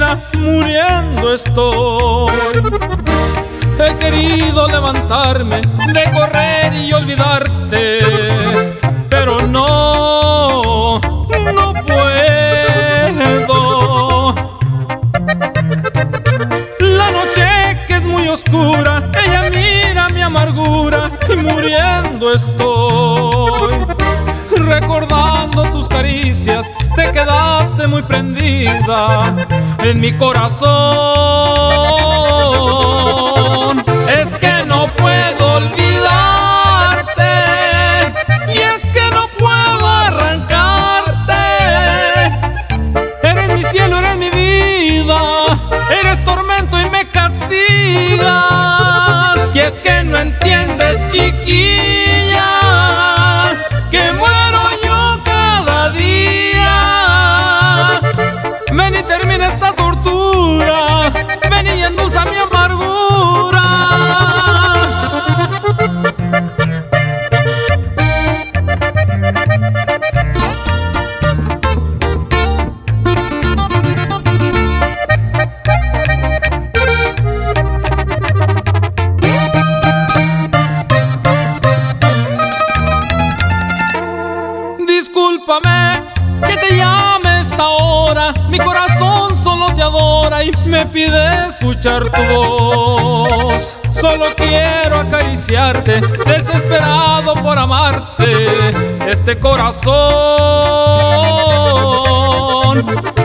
mira, muriendo estoy. He querido levantarme, recorrer y olvidarte, pero no puedo. La noche que es muy oscura, ella mira mi amargura y muriendo estoy. Recordando tus caricias, te quedaste muy prendida en mi corazón. Es que no puedo olvidarte, y es que no puedo arrancarte. Eres mi cielo, eres mi vida, eres tormento y me castigas. Si es que no entiendes, chiquilla, que muero yo cada día. Ven y termina esta tortura, ven y endulza mi amargura. Discúlpame que te llame a esta hora, mi corazón solo te adora y me pide escuchar tu voz. Solo quiero acariciarte, desesperado por amarte, este corazón.